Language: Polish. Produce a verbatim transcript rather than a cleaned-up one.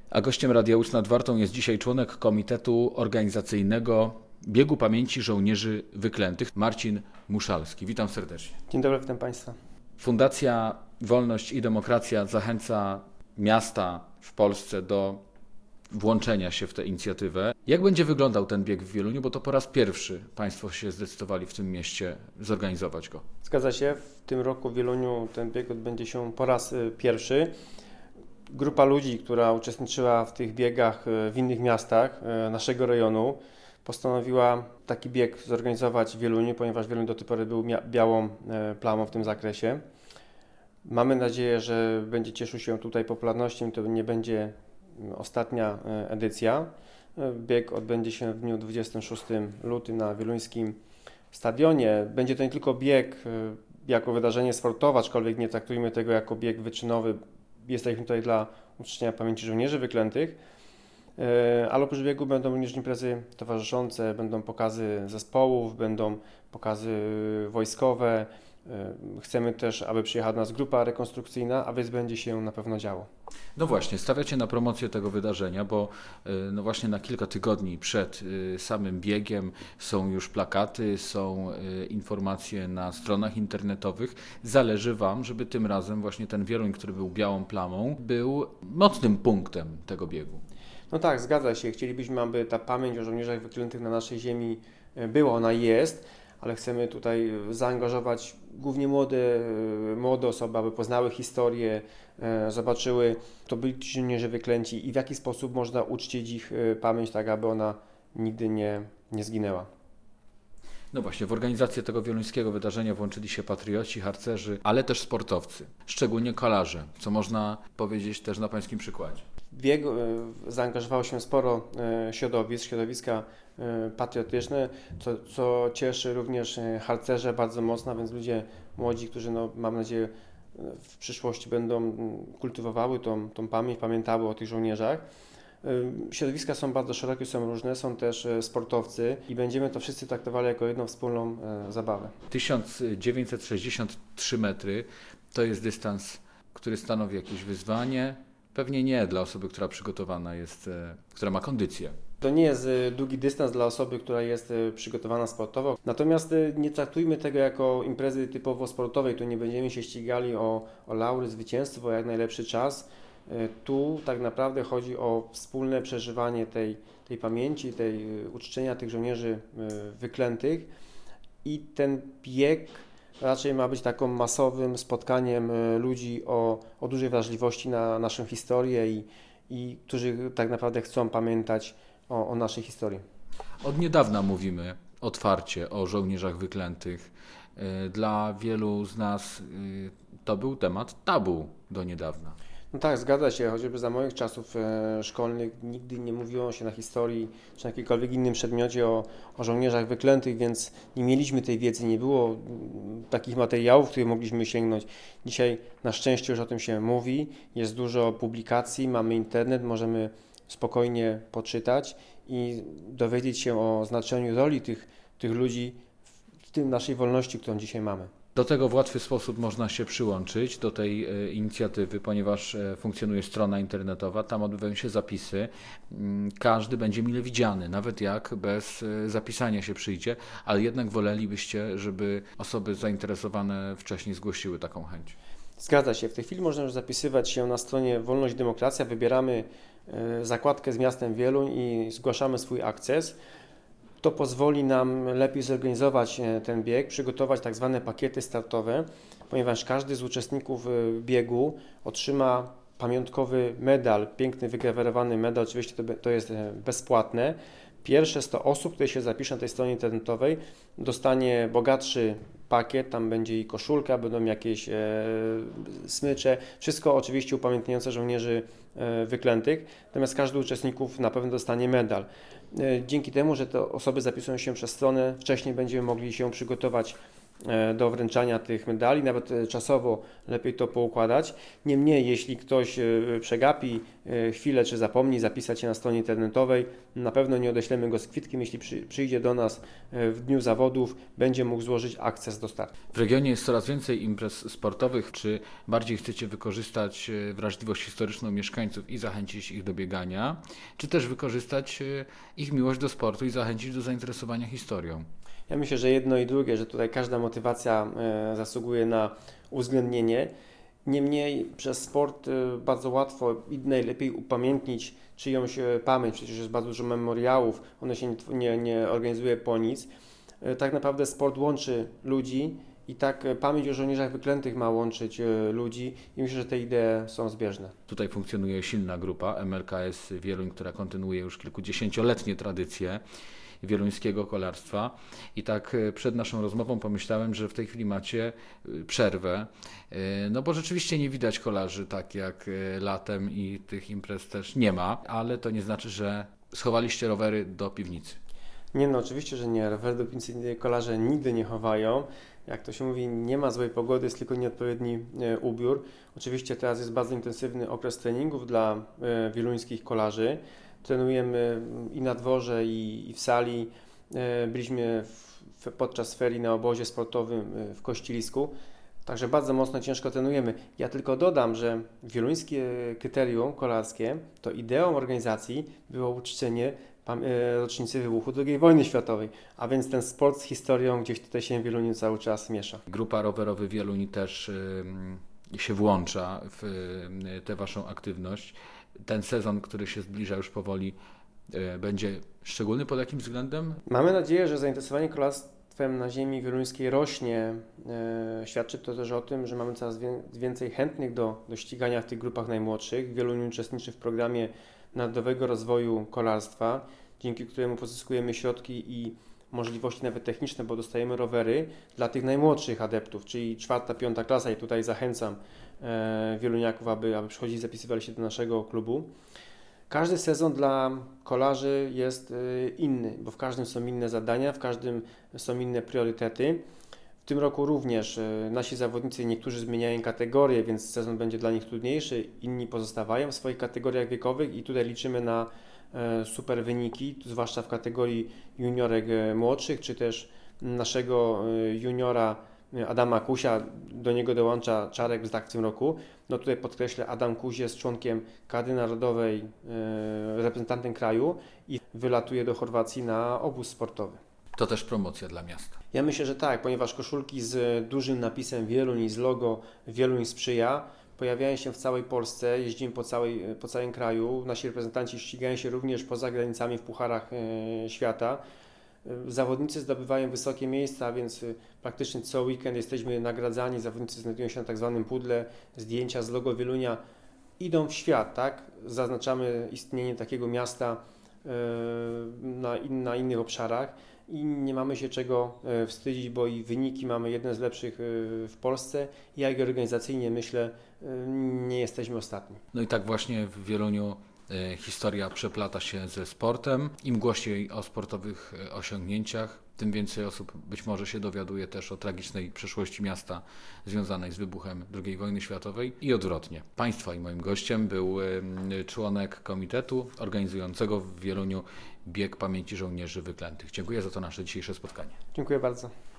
A gościem Radia Łódź nad Wartą jest dzisiaj członek Komitetu Organizacyjnego Biegu Pamięci Żołnierzy Wyklętych, Marcin Muszalski. Witam serdecznie. Dzień dobry, witam Państwa. Fundacja Wolność i Demokracja zachęca miasta w Polsce do włączenia się w tę inicjatywę. Jak będzie wyglądał ten bieg w Wieluniu, bo to po raz pierwszy Państwo się zdecydowali w tym mieście zorganizować go? Zgadza się, w tym roku w Wieluniu ten bieg odbędzie się po raz pierwszy. Grupa ludzi, która uczestniczyła w tych biegach w innych miastach naszego rejonu, postanowiła taki bieg zorganizować w Wieluniu, ponieważ Wieluń do tej pory był białą plamą w tym zakresie. Mamy nadzieję, że będzie cieszył się tutaj popularnością, to nie będzie ostatnia edycja. Bieg odbędzie się w dniu dwudziestego szóstego lutego na wieluńskim stadionie. Będzie to nie tylko bieg jako wydarzenie sportowe, aczkolwiek nie traktujmy tego jako bieg wyczynowy. Jesteśmy tutaj dla uczczenia pamięci żołnierzy wyklętych, ale oprócz biegu będą również imprezy towarzyszące, będą pokazy zespołów, będą pokazy wojskowe. Chcemy też, aby przyjechała do nas grupa rekonstrukcyjna, a więc będzie się na pewno działo. No właśnie, stawiacie na promocję tego wydarzenia, bo no właśnie na kilka tygodni przed samym biegiem są już plakaty, są informacje na stronach internetowych. Zależy Wam, żeby tym razem właśnie ten Wieluń, który był białą plamą, był mocnym punktem tego biegu. No tak, zgadza się. Chcielibyśmy, aby ta pamięć o żołnierzach wyklętych na naszej ziemi była, ona jest, ale chcemy tutaj zaangażować głównie młode, młode osoby, aby poznały historię, zobaczyły, kto byli ci żołnierze wyklęci i w jaki sposób można uczcić ich pamięć, tak aby ona nigdy nie, nie zginęła. No właśnie, w organizację tego wieluńskiego wydarzenia włączyli się patrioci, harcerzy, ale też sportowcy, szczególnie kolarze, co można powiedzieć też na pańskim przykładzie. W bieg zaangażowało się sporo środowisk, środowiska patriotyczne, co, co cieszy również harcerze bardzo mocno, więc ludzie młodzi, którzy no, mam nadzieję w przyszłości będą kultywowały tą, tą pamięć, pamiętały o tych żołnierzach. Środowiska są bardzo szerokie, są różne, są też sportowcy i będziemy to wszyscy traktowali jako jedną wspólną zabawę. tysiąc dziewięćset sześćdziesiąt trzy metry to jest dystans, który stanowi jakieś wyzwanie. Pewnie nie dla osoby, która przygotowana jest, która ma kondycję. To nie jest długi dystans dla osoby, która jest przygotowana sportowo. Natomiast nie traktujmy tego jako imprezy typowo sportowej. Tu nie będziemy się ścigali o, o laury, zwycięstwo, o jak najlepszy czas. Tu tak naprawdę chodzi o wspólne przeżywanie tej, tej pamięci, tej uczczenia tych żołnierzy wyklętych i ten bieg raczej ma być taką masowym spotkaniem ludzi o, o dużej wrażliwości na naszą historię i, i którzy tak naprawdę chcą pamiętać o, o naszej historii. Od niedawna mówimy otwarcie o żołnierzach wyklętych. Dla wielu z nas to był temat tabu do niedawna. No tak, zgadza się, chociażby za moich czasów e, szkolnych nigdy nie mówiło się na historii czy na jakimkolwiek innym przedmiocie o, o żołnierzach wyklętych, więc nie mieliśmy tej wiedzy, nie było m, takich materiałów, które mogliśmy sięgnąć. Dzisiaj na szczęście już o tym się mówi, jest dużo publikacji, mamy internet, możemy spokojnie poczytać i dowiedzieć się o znaczeniu roli tych, tych ludzi w tym naszej wolności, którą dzisiaj mamy. Do tego w łatwy sposób można się przyłączyć do tej e, inicjatywy, ponieważ e, funkcjonuje strona internetowa, tam odbywają się zapisy. Mm, każdy będzie mile widziany, nawet jak bez e, zapisania się przyjdzie, ale jednak wolelibyście, żeby osoby zainteresowane wcześniej zgłosiły taką chęć. Zgadza się. W tej chwili można już zapisywać się na stronie Wolność Demokracja, wybieramy e, zakładkę z miastem Wieluń i zgłaszamy swój akces. To pozwoli nam lepiej zorganizować ten bieg, przygotować tak zwane pakiety startowe, ponieważ każdy z uczestników biegu otrzyma pamiątkowy medal, piękny, wygrawerowany medal, oczywiście to, to jest bezpłatne. Pierwsze sto osób, które się zapiszą na tej stronie internetowej, dostanie bogatszy pakiet, tam będzie i koszulka, będą jakieś e, smycze, wszystko oczywiście upamiętniające żołnierzy e, wyklętych, natomiast każdy z uczestników na pewno dostanie medal. E, dzięki temu, że te osoby zapisują się przez stronę, wcześniej będziemy mogli się przygotować e, do wręczania tych medali, nawet e, czasowo lepiej to poukładać. Niemniej, jeśli ktoś e, przegapi chwilę, czy zapomni zapisać się na stronie internetowej. Na pewno nie odeślemy go z kwitkiem, jeśli przy, przyjdzie do nas w dniu zawodów, będzie mógł złożyć akces do startu. W regionie jest coraz więcej imprez sportowych. Czy bardziej chcecie wykorzystać wrażliwość historyczną mieszkańców i zachęcić ich do biegania, czy też wykorzystać ich miłość do sportu i zachęcić do zainteresowania historią? Ja myślę, że jedno i drugie, że tutaj każda motywacja e, zasługuje na uwzględnienie. Niemniej przez sport e, bardzo łatwo i najlepiej upamiętnić czyjąś e, pamięć. Przecież jest bardzo dużo memoriałów, one się nie, nie, nie organizuje po nic. E, tak naprawdę sport łączy ludzi i tak e, pamięć o żołnierzach wyklętych ma łączyć e, ludzi i myślę, że te idee są zbieżne. Tutaj funkcjonuje silna grupa M L K S Wieluń, która kontynuuje już kilkudziesięcioletnie tradycje wieluńskiego kolarstwa. I tak przed naszą rozmową pomyślałem, że w tej chwili macie przerwę, no bo rzeczywiście nie widać kolarzy tak jak latem i tych imprez też nie ma, ale to nie znaczy, że schowaliście rowery do piwnicy. Nie no, oczywiście, że nie. Rowery do piwnicy kolarze nigdy nie chowają. Jak to się mówi, nie ma złej pogody, jest tylko nieodpowiedni e, ubiór. Oczywiście teraz jest bardzo intensywny okres treningów dla e, wieluńskich kolarzy. Trenujemy i na dworze, i, i w sali. E, byliśmy w, w, podczas ferii na obozie sportowym w Kościlisku. Także bardzo mocno, ciężko trenujemy. Ja tylko dodam, że wieluńskie kryterium kolarskie, to ideą organizacji było uczczenie rocznicy wybuchu drugiej wojny światowej, a więc ten sport z historią gdzieś tutaj się w Wieluniu cały czas miesza. Grupa Rowerowy Wieluń też y, się włącza w y, tę Waszą aktywność. Ten sezon, który się zbliża już powoli, y, będzie szczególny pod jakim względem? Mamy nadzieję, że zainteresowanie kolarstwem na ziemi wieluńskiej rośnie. E, świadczy to też o tym, że mamy coraz więcej chętnych do, do ścigania w tych grupach najmłodszych. Wieluń uczestniczy w programie Narodowego Rozwoju Kolarstwa, dzięki któremu pozyskujemy środki i możliwości nawet techniczne, bo dostajemy rowery dla tych najmłodszych adeptów, czyli czwarta, piąta klasa i tutaj zachęcam e, wieluniaków, aby, aby przychodzili, zapisywali się do naszego klubu. Każdy sezon dla kolarzy jest e, inny, bo w każdym są inne zadania, w każdym są inne priorytety. W tym roku również e, nasi zawodnicy, niektórzy zmieniają kategorie, więc sezon będzie dla nich trudniejszy, inni pozostawają w swoich kategoriach wiekowych i tutaj liczymy na e, super wyniki, zwłaszcza w kategorii juniorek e, młodszych, czy też naszego e, juniora e, Adama Kusia, do niego dołącza Czarek z akcji roku. No tutaj podkreślę, Adam Kuś jest członkiem kadry narodowej, e, reprezentantem kraju i wylatuje do Chorwacji na obóz sportowy. To też promocja dla miasta. Ja myślę, że tak, ponieważ koszulki z dużym napisem Wieluń i z logo Wieluń sprzyja pojawiają się w całej Polsce, jeździmy po, całej, po całym kraju. Nasi reprezentanci ścigają się również poza granicami w pucharach e, świata. Zawodnicy zdobywają wysokie miejsca, więc praktycznie co weekend jesteśmy nagradzani. Zawodnicy znajdują się na tak zwanym pudle, zdjęcia z logo Wielunia idą w świat, tak? Zaznaczamy istnienie takiego miasta e, na, in, na innych obszarach. I nie mamy się czego wstydzić, bo i wyniki mamy jedne z lepszych w Polsce, jak i organizacyjnie myślę nie jesteśmy ostatni. No i tak właśnie w Wieluniu historia przeplata się ze sportem. Im głośniej o sportowych osiągnięciach, tym więcej osób być może się dowiaduje też o tragicznej przeszłości miasta związanej z wybuchem drugiej wojny światowej i odwrotnie. Państwa i moim gościem był członek komitetu organizującego w Wieluniu bieg pamięci żołnierzy wyklętych. Dziękuję za to nasze dzisiejsze spotkanie. Dziękuję bardzo.